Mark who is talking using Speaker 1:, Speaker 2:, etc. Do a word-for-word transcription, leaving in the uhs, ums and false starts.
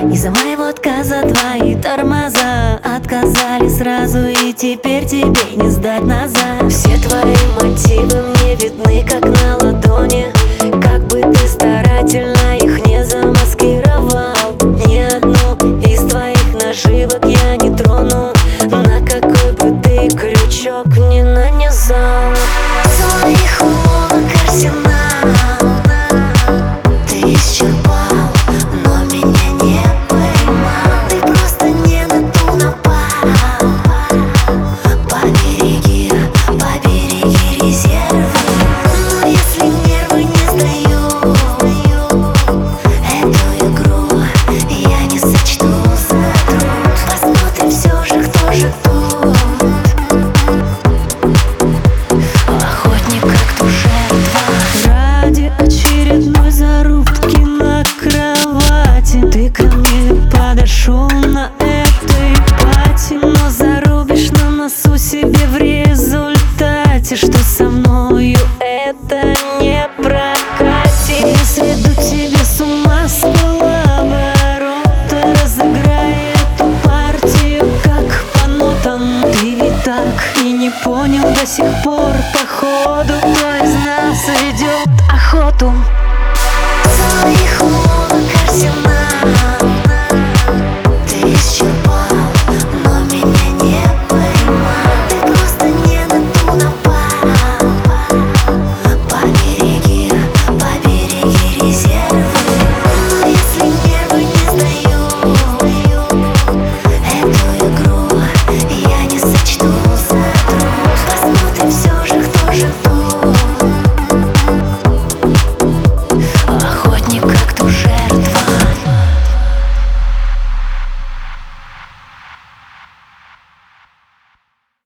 Speaker 1: Из-за моего отказа твои тормоза отказали сразу, и теперь тебе не сдать назад. Все твои мотивы мне видны как на ладони, как бы ты старательно их не замаскировал. Ни одну из твоих наживок я не трону, на какой бы ты крючок не нанизал. Своих уловок арсенал ты исчерпал, но меня не поймал. Ты просто не на ту напал. Побереги, побереги резервы. Но если нервы не сдаю, эту игру я не сочту за труд. Посмотрим все же, кто же тут. Охотник как то жертва. Ради очередной зарубки на кровати ты ко мне подошел на этой пати, но зарубишь на носу себе в результате, что со мною это не прокатит. Я сведу тебе с ума с полоборота, разыграй эту партию как по нотам. Ты ведь так и не понял до сих пор,